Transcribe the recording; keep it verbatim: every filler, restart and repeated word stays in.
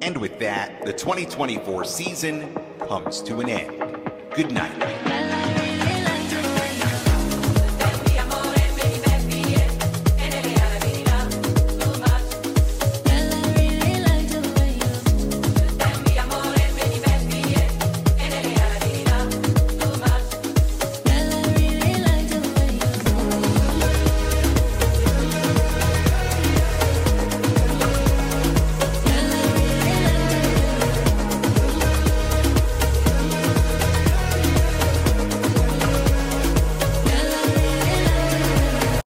And with that, the twenty twenty-four season comes to an end. Good night.